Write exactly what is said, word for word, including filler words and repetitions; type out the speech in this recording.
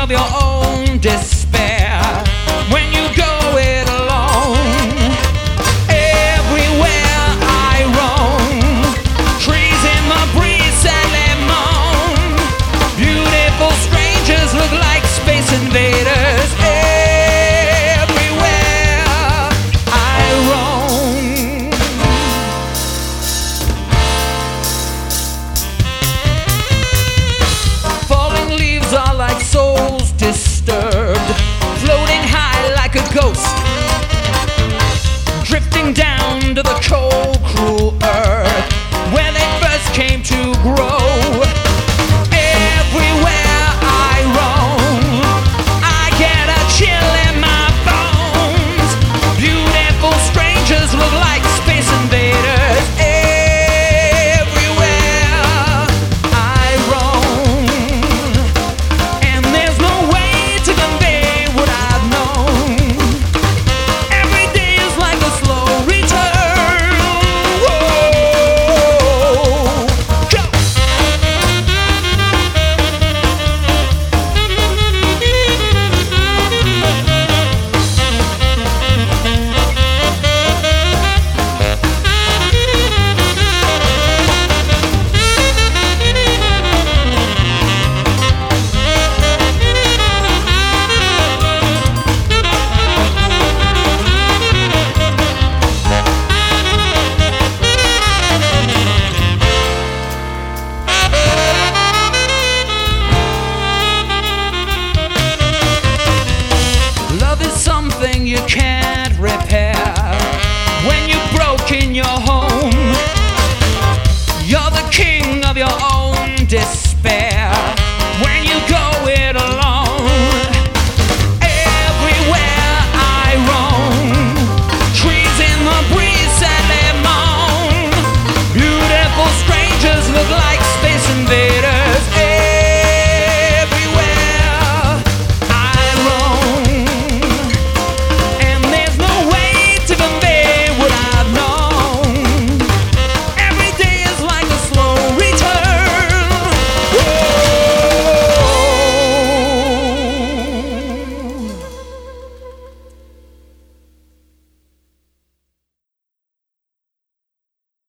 of your own despair. When you go it alone, everywhere I roam, trees in the breeze sadly moan. Beautiful strangers look like space invaders. Everywhere I roam. Falling leaves are like souls disturbed, floating high like a ghost, drifting down to the cold, cruel earth where they first came to grow. Everywhere I roam, I get a chill in my bones. Beautiful strangers look like space invaders. Everywhere I roam, and there's no way to convey what I've known. Every day is like a slow return. Whoa. Go. Love is something you can't repair. When you're broke in your home, you're the king of your own despair.